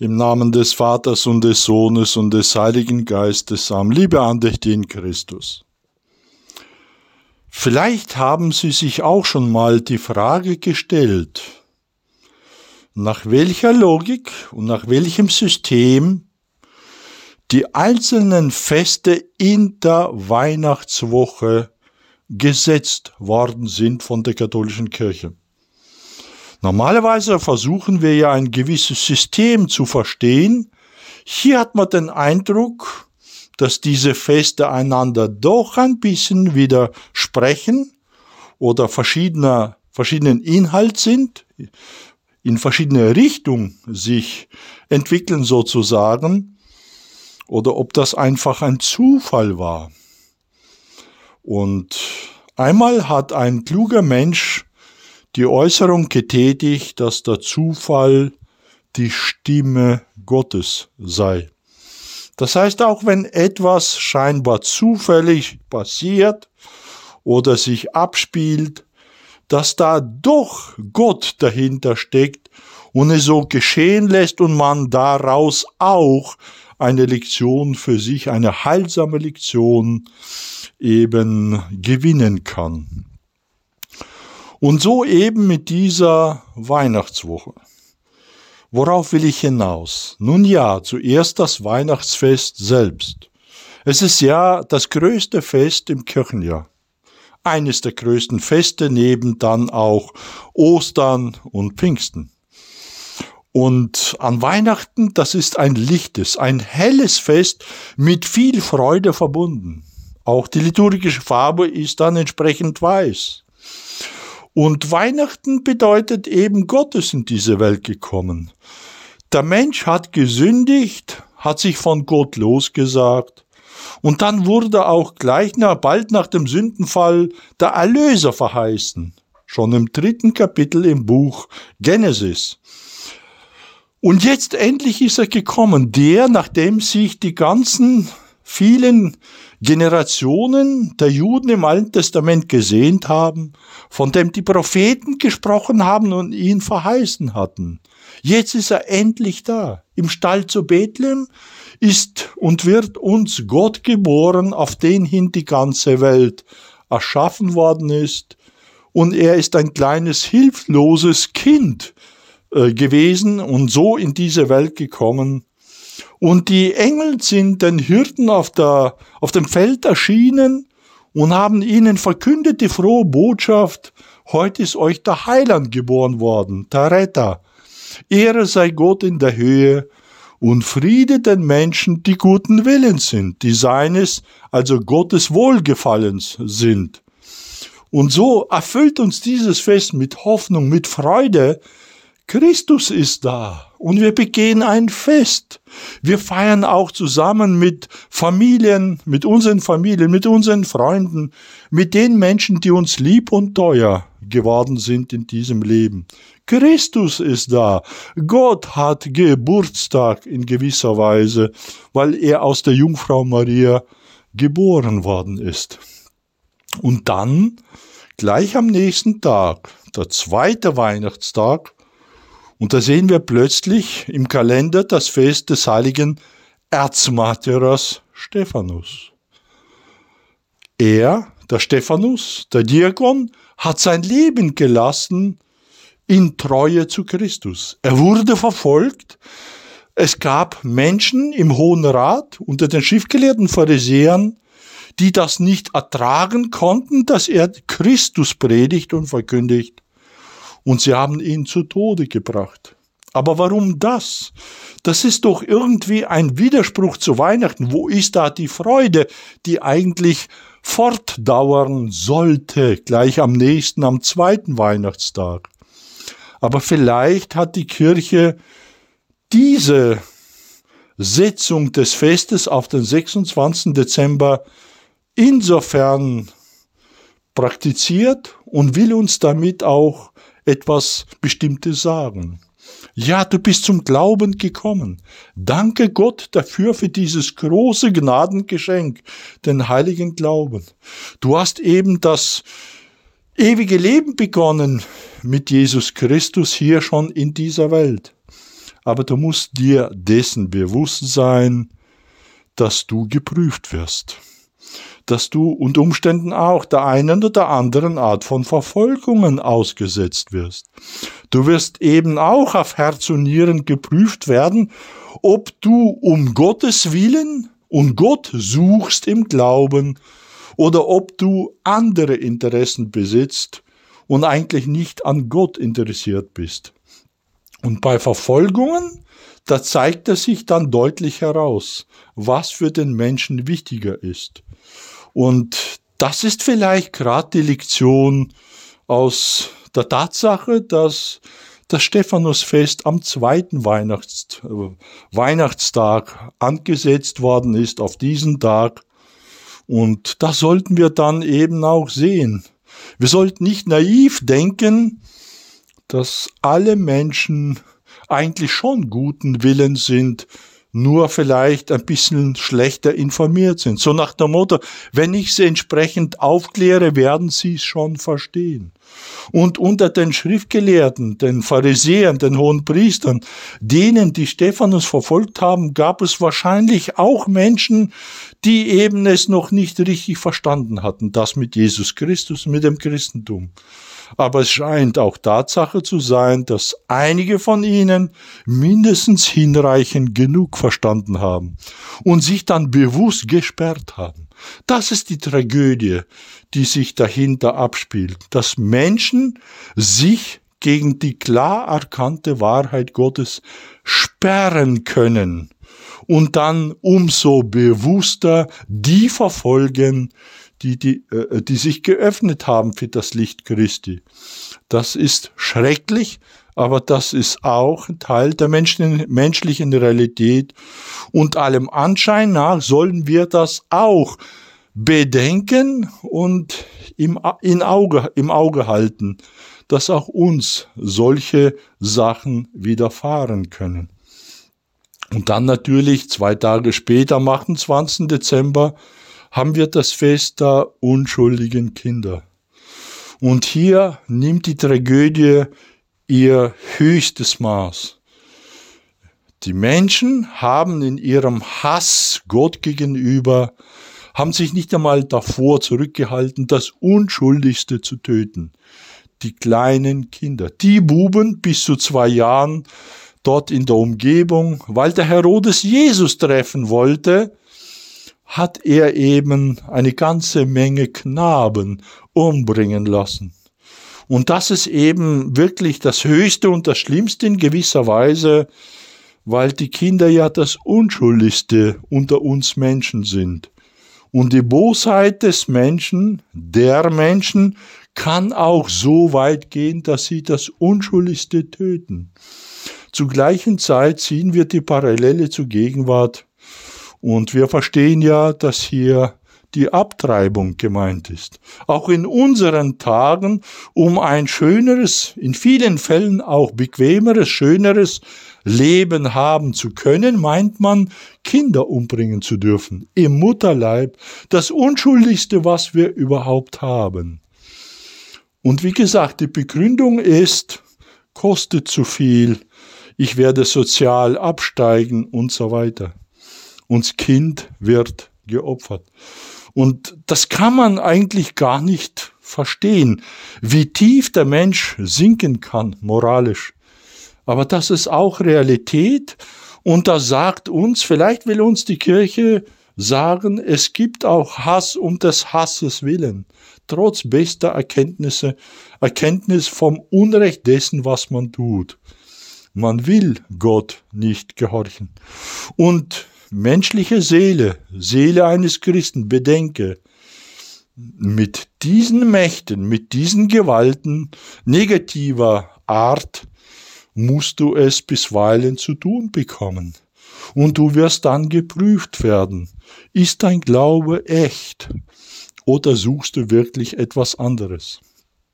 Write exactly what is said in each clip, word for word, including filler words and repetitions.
Im Namen des Vaters und des Sohnes und des Heiligen Geistes. Amen. Liebe Andächte in Christus. Vielleicht haben Sie sich auch schon mal die Frage gestellt, nach welcher Logik und nach welchem System die einzelnen Feste in der Weihnachtswoche gesetzt worden sind von der katholischen Kirche. Normalerweise versuchen wir ja ein gewisses System zu verstehen. Hier hat man den Eindruck, dass diese Feste einander doch ein bisschen widersprechen oder verschiedener, verschiedenen Inhalt sind, in verschiedene Richtungen sich entwickeln sozusagen, oder ob das einfach ein Zufall war. Und einmal hat ein kluger Mensch die Äußerung getätigt, dass der Zufall die Stimme Gottes sei. Das heißt, auch wenn etwas scheinbar zufällig passiert oder sich abspielt, dass da doch Gott dahinter steckt und es so geschehen lässt und man daraus auch eine Lektion für sich, eine heilsame Lektion eben gewinnen kann. Und so eben mit dieser Weihnachtswoche. Worauf will ich hinaus? Nun ja, zuerst das Weihnachtsfest selbst. Es ist ja das größte Fest im Kirchenjahr. Eines der größten Feste neben dann auch Ostern und Pfingsten. Und an Weihnachten, das ist ein lichtes, ein helles Fest mit viel Freude verbunden. Auch die liturgische Farbe ist dann entsprechend weiß. Und Weihnachten bedeutet eben, Gott ist in diese Welt gekommen. Der Mensch hat gesündigt, hat sich von Gott losgesagt. Und dann wurde auch gleich nach, bald nach dem Sündenfall der Erlöser verheißen. Schon im dritten Kapitel im Buch Genesis. Und jetzt endlich ist er gekommen, der, nachdem sich die ganzen vielen Generationen der Juden im Alten Testament gesehnt haben, von dem die Propheten gesprochen haben und ihn verheißen hatten. Jetzt ist er endlich da. Im Stall zu Bethlehem ist und wird uns Gott geboren, auf den hin die ganze Welt erschaffen worden ist. Und er ist ein kleines, hilfloses Kind äh, gewesen und so in diese Welt gekommen. Und die Engel sind den Hirten auf, der, auf dem Feld erschienen und haben ihnen verkündet die frohe Botschaft, heute ist euch der Heiland geboren worden, der Retter. Ehre sei Gott in der Höhe und Friede den Menschen, die guten Willens sind, die seines, also Gottes Wohlgefallens sind. Und so erfüllt uns dieses Fest mit Hoffnung, mit Freude. Christus ist da und wir begehen ein Fest. Wir feiern auch zusammen mit Familien, mit unseren Familien, mit unseren Freunden, mit den Menschen, die uns lieb und teuer geworden sind in diesem Leben. Christus ist da. Gott hat Geburtstag in gewisser Weise, weil er aus der Jungfrau Maria geboren worden ist. Und dann, gleich am nächsten Tag, der zweite Weihnachtstag, und da sehen wir plötzlich im Kalender das Fest des heiligen Erzmärtyrers Stephanus. Er, der Stephanus, der Diakon, hat sein Leben gelassen in Treue zu Christus. Er wurde verfolgt. Es gab Menschen im Hohen Rat unter den schriftgelehrten Pharisäern, die das nicht ertragen konnten, dass er Christus predigt und verkündigt. Und sie haben ihn zu Tode gebracht. Aber warum das? Das ist doch irgendwie ein Widerspruch zu Weihnachten. Wo ist da die Freude, die eigentlich fortdauern sollte, gleich am nächsten, am zweiten Weihnachtstag? Aber vielleicht hat die Kirche diese Setzung des Festes auf den sechsundzwanzigsten Dezember insofern praktiziert und will uns damit auch etwas Bestimmtes sagen. Ja, du bist zum Glauben gekommen. Danke Gott dafür, für dieses große Gnadengeschenk, den heiligen Glauben. Du hast eben das ewige Leben begonnen mit Jesus Christus hier schon in dieser Welt. aber du musst dir dessen bewusst sein, dass du geprüft wirst. Dass du unter Umständen auch der einen oder anderen Art von Verfolgungen ausgesetzt wirst. Du wirst eben auch auf Herz und Nieren geprüft werden, ob du um Gottes Willen und Gott suchst im Glauben oder ob du andere Interessen besitzt und eigentlich nicht an Gott interessiert bist. Und bei Verfolgungen, da zeigt es sich dann deutlich heraus, was für den Menschen wichtiger ist. Und das ist vielleicht gerade die Lektion aus der Tatsache, dass das Stephanusfest am zweiten Weihnachts- Weihnachtstag angesetzt worden ist, auf diesen Tag. Und das sollten wir dann eben auch sehen. Wir sollten nicht naiv denken, dass alle Menschen eigentlich schon guten Willens sind, nur vielleicht ein bisschen schlechter informiert sind. So nach dem Motto, wenn ich sie entsprechend aufkläre, werden sie es schon verstehen. Und unter den Schriftgelehrten, den Pharisäern, den Hohenpriestern, denen, die Stephanus verfolgt haben, gab es wahrscheinlich auch Menschen, die eben es noch nicht richtig verstanden hatten, das mit Jesus Christus, mit dem Christentum. Aber es scheint auch Tatsache zu sein, dass einige von ihnen mindestens hinreichend genug verstanden haben und sich dann bewusst gesperrt haben. Das ist die Tragödie, die sich dahinter abspielt, dass Menschen sich gegen die klar erkannte Wahrheit Gottes sperren können und dann umso bewusster die verfolgen, die, die, äh, die sich geöffnet haben für das Licht Christi. Das ist schrecklich, aber das ist auch ein Teil der Menschen, menschlichen Realität. Und allem Anschein nach sollen wir das auch bedenken und im, in Auge, im Auge halten, dass auch uns solche Sachen widerfahren können. Und dann natürlich zwei Tage später, am achtundzwanzigsten Dezember, haben wir das Fest der unschuldigen Kinder. Und hier nimmt die Tragödie ihr höchstes Maß. Die Menschen haben in ihrem Hass Gott gegenüber, haben sich nicht einmal davor zurückgehalten, das Unschuldigste zu töten. Die kleinen Kinder, die Buben bis zu zwei Jahren dort in der Umgebung, weil der Herodes Jesus treffen wollte, hat er eben eine ganze Menge Knaben umbringen lassen. Und das ist eben wirklich das Höchste und das Schlimmste in gewisser Weise, weil die Kinder ja das Unschuldigste unter uns Menschen sind. Und die Bosheit des Menschen, der Menschen, kann auch so weit gehen, dass sie das Unschuldigste töten. Zur gleichen Zeit ziehen wir die Parallele zur Gegenwart. Und wir verstehen ja, dass hier die Abtreibung gemeint ist. Auch in unseren Tagen, um ein schöneres, in vielen Fällen auch bequemeres, schöneres Leben haben zu können, meint man, Kinder umbringen zu dürfen. Im Mutterleib, das Unschuldigste, was wir überhaupt haben. Und wie gesagt, die Begründung ist, kostet zu viel, ich werde sozial absteigen und so weiter. Und das Kind wird geopfert. Und das kann man eigentlich gar nicht verstehen, wie tief der Mensch sinken kann, moralisch. Aber das ist auch Realität. Und das sagt uns, vielleicht will uns die Kirche sagen, es gibt auch Hass um des Hasses willen. Trotz bester Erkenntnisse, Erkenntnis vom Unrecht dessen, was man tut. Man will Gott nicht gehorchen. Und menschliche Seele, Seele eines Christen, bedenke, mit diesen Mächten, mit diesen Gewalten negativer Art musst du es bisweilen zu tun bekommen. Und du wirst dann geprüft werden. Ist dein Glaube echt? Oder suchst du wirklich etwas anderes?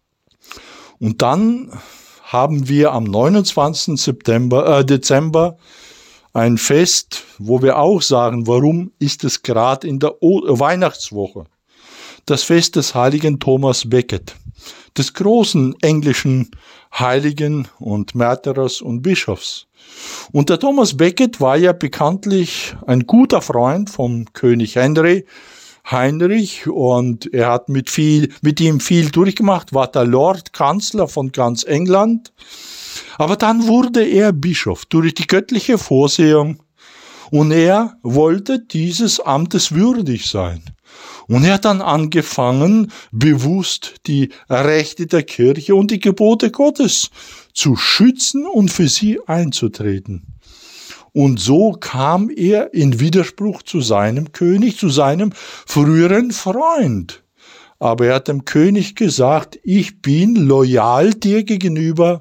Und dann haben wir am neunundzwanzigsten September, äh, Dezember ein Fest, wo wir auch sagen, warum ist es gerade in der o- Weihnachtswoche? das Fest des heiligen Thomas Becket, des großen englischen Heiligen und Märtyrers und Bischofs. Und der Thomas Becket war ja bekanntlich ein guter Freund vom König Henry, Heinrich, und er hat mit viel, mit ihm viel durchgemacht, war der Lord Kanzler von ganz England. Aber dann wurde er Bischof durch die göttliche Vorsehung und er wollte dieses Amtes würdig sein. Und er hat dann angefangen, bewusst die Rechte der Kirche und die Gebote Gottes zu schützen und für sie einzutreten. Und so kam er in Widerspruch zu seinem König, zu seinem früheren Freund. Aber er hat dem König gesagt, ich bin loyal dir gegenüber,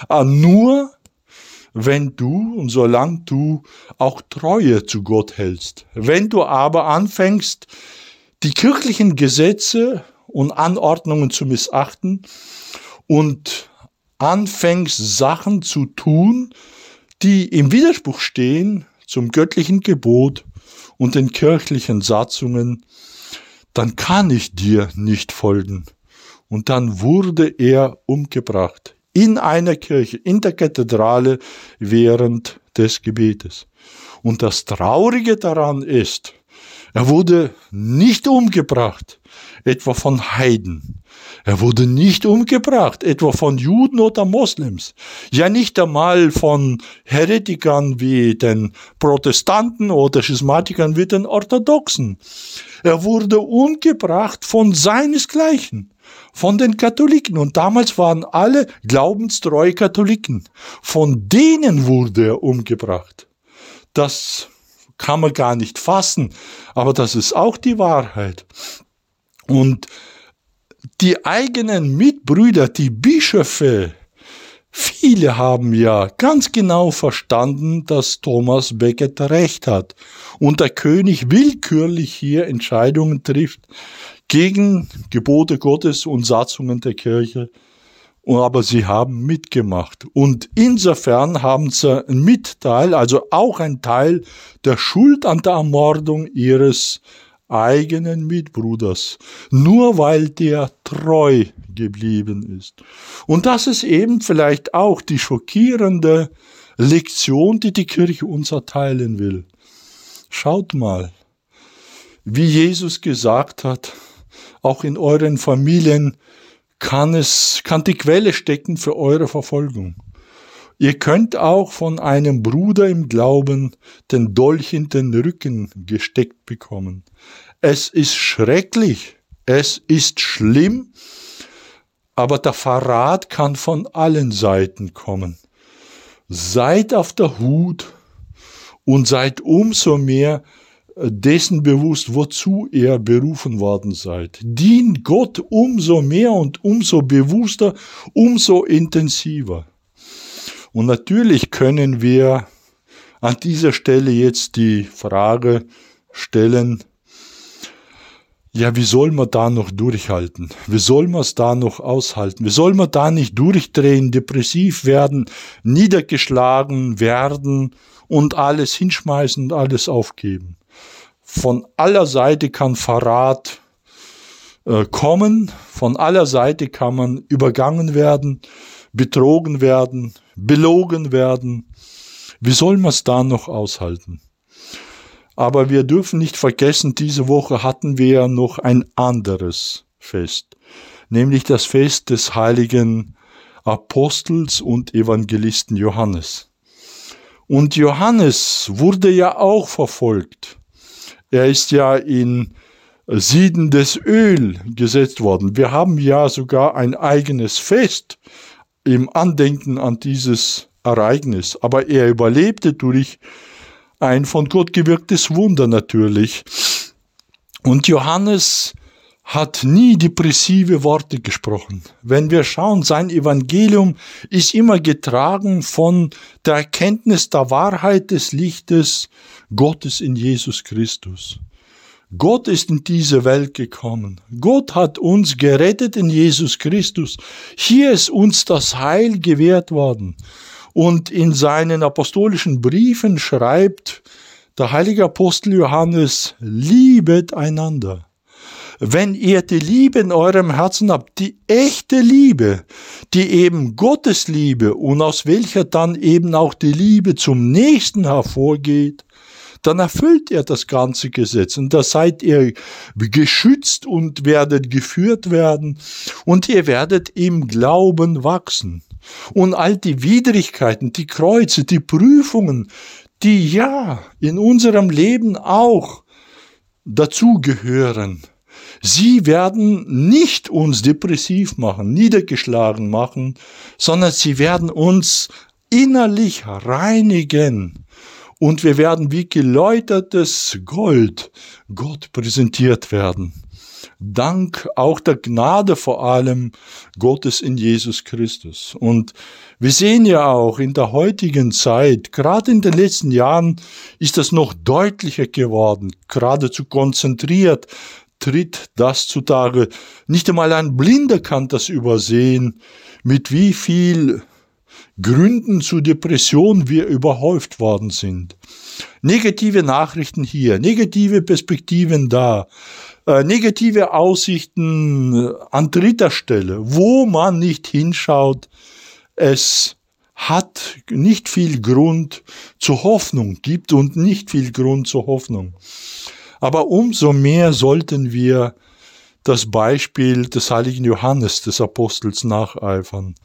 nur wenn du und solange du auch Treue zu Gott hältst. Wenn du aber anfängst, die kirchlichen Gesetze und Anordnungen zu missachten und anfängst, Sachen zu tun, die im Widerspruch stehen zum göttlichen Gebot und den kirchlichen Satzungen, dann kann ich dir nicht folgen. Und dann wurde er umgebracht in einer Kirche, in der Kathedrale während des Gebetes. Und das Traurige daran ist, er wurde nicht umgebracht, etwa von Heiden. Er wurde nicht umgebracht, etwa von Juden oder Moslems. Ja, nicht einmal von Heretikern wie den Protestanten oder Schismatikern wie den Orthodoxen. Er wurde umgebracht von seinesgleichen, von den Katholiken. Und damals waren alle glaubenstreue Katholiken. Von denen wurde er umgebracht. Das kann man gar nicht fassen, aber das ist auch die Wahrheit. Und die eigenen Mitbrüder, die Bischöfe, viele haben ja ganz genau verstanden, dass Thomas Becket recht hat und der König willkürlich hier Entscheidungen trifft gegen Gebote Gottes und Satzungen der Kirche. Aber sie haben mitgemacht. Und insofern haben sie einen Mitteil, also auch ein Teil der Schuld an der Ermordung ihres eigenen Mitbruders, nur weil der treu geblieben ist. Und das ist eben vielleicht auch die schockierende Lektion, die die Kirche uns erteilen will. Schaut mal, wie Jesus gesagt hat, auch in euren Familien kann es, kann die Quelle stecken für eure Verfolgung. Ihr könnt auch von einem Bruder im Glauben den Dolch in den Rücken gesteckt bekommen. Es ist schrecklich, es ist schlimm, aber der Verrat kann von allen Seiten kommen. Seid auf der Hut und seid umso mehr dessen bewusst, wozu ihr berufen worden seid. Dient Gott umso mehr und umso bewusster, umso intensiver. Und natürlich können wir an dieser Stelle jetzt die Frage stellen, ja, wie soll man da noch durchhalten? Wie soll man es da noch aushalten? Wie soll man da nicht durchdrehen, depressiv werden, niedergeschlagen werden und alles hinschmeißen und alles aufgeben? Von aller Seite kann Verrat äh, kommen, von aller Seite kann man übergangen werden, betrogen werden, belogen werden. Wie soll man es da noch aushalten? Aber wir dürfen nicht vergessen, diese Woche hatten wir ja noch ein anderes Fest, nämlich das Fest des heiligen Apostels und Evangelisten Johannes. Und Johannes wurde ja auch verfolgt. Er ist ja in siedendes Öl gesetzt worden. Wir haben ja sogar ein eigenes Fest im Andenken an dieses Ereignis. Aber er überlebte durch ein von Gott gewirktes Wunder natürlich. Und Johannes hat nie depressive Worte gesprochen. Wenn wir schauen, sein Evangelium ist immer getragen von der Erkenntnis der Wahrheit des Lichtes Gottes in Jesus Christus. Gott ist in diese Welt gekommen. Gott hat uns gerettet in Jesus Christus. Hier ist uns das Heil gewährt worden. Und in seinen apostolischen Briefen schreibt der heilige Apostel Johannes, liebet einander. wenn ihr die Liebe in eurem Herzen habt, die echte Liebe, die eben Gottes Liebe und aus welcher dann eben auch die Liebe zum Nächsten hervorgeht, dann erfüllt ihr das ganze Gesetz und da seid ihr geschützt und werdet geführt werden und ihr werdet im Glauben wachsen. Und all die Widrigkeiten, die Kreuze, die Prüfungen, die ja in unserem Leben auch dazugehören, sie werden nicht uns depressiv machen, niedergeschlagen machen, sondern sie werden uns innerlich reinigen. Und wir werden wie geläutertes Gold Gott präsentiert werden. Dank auch der Gnade vor allem Gottes in Jesus Christus. Und wir sehen ja auch in der heutigen Zeit, gerade in den letzten Jahren ist das noch deutlicher geworden, geradezu konzentriert tritt das zutage. Nicht einmal ein Blinder kann das übersehen, mit wie viel Gründen zur Depression wir überhäuft worden sind. Negative Nachrichten hier, negative Perspektiven da, äh, negative Aussichten an dritter Stelle, wo man nicht hinschaut. Es hat nicht viel Grund zur Hoffnung, gibt und nicht viel Grund zur Hoffnung. Aber umso mehr sollten wir das Beispiel des heiligen Johannes, des Apostels, nacheifern.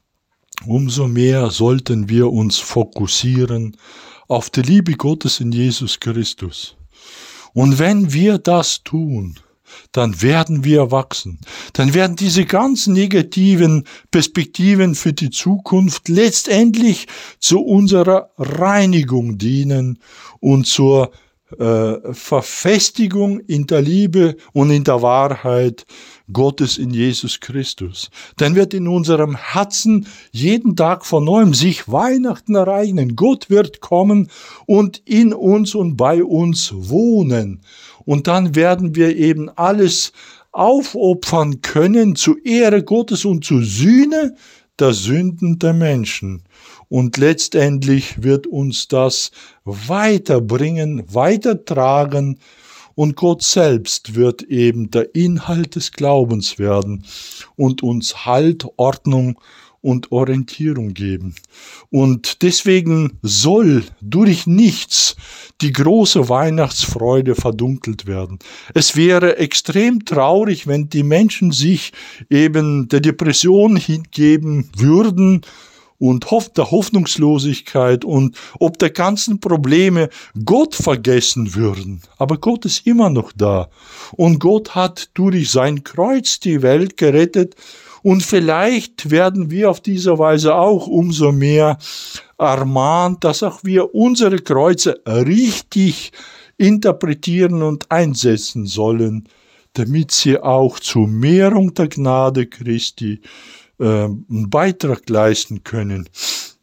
Umso mehr sollten wir uns fokussieren auf die Liebe Gottes in Jesus Christus. Und wenn wir das tun, dann werden wir wachsen. Dann werden diese ganz negativen Perspektiven für die Zukunft letztendlich zu unserer Reinigung dienen und zur äh, Verfestigung in der Liebe und in der Wahrheit Gottes in Jesus Christus. Dann wird in unserem Herzen jeden Tag von neuem sich Weihnachten ereignen. Gott wird kommen und in uns und bei uns wohnen. Und dann werden wir eben alles aufopfern können zur Ehre Gottes und zur Sühne der Sünden der Menschen. Und letztendlich wird uns das weiterbringen, weitertragen. Und Gott selbst wird eben der Inhalt des Glaubens werden und uns Halt, Ordnung und Orientierung geben. Und deswegen soll durch nichts die große Weihnachtsfreude verdunkelt werden. Es wäre extrem traurig, wenn die Menschen sich eben der Depression hingeben würden und der Hoffnungslosigkeit und ob der ganzen Probleme Gott vergessen würden. Aber Gott ist immer noch da. Und Gott hat durch sein Kreuz die Welt gerettet. Und vielleicht werden wir auf diese Weise auch umso mehr ermahnt, dass auch wir unsere Kreuze richtig interpretieren und einsetzen sollen, damit sie auch zur Mehrung der Gnade Christi einen Beitrag leisten können.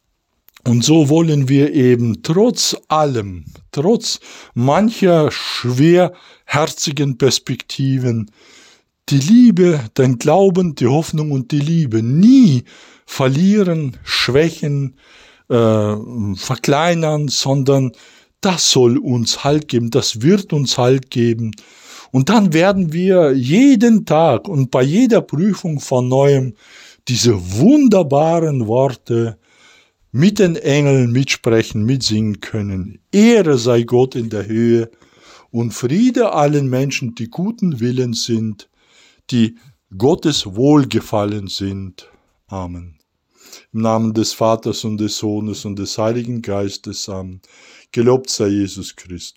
Und so wollen wir eben trotz allem, trotz mancher schwerherzigen Perspektiven, die Liebe, den Glauben, die Hoffnung und die Liebe nie verlieren, schwächen, äh, verkleinern, sondern das soll uns Halt geben, das wird uns Halt geben. Und dann werden wir jeden Tag und bei jeder Prüfung von Neuem diese wunderbaren Worte mit den Engeln mitsprechen, mitsingen können. Ehre sei Gott in der Höhe und Friede allen Menschen, die guten Willens sind, die Gottes wohlgefallen sind. Amen. Im Namen des Vaters und des Sohnes und des Heiligen Geistes. Amen. Gelobt sei Jesus Christus.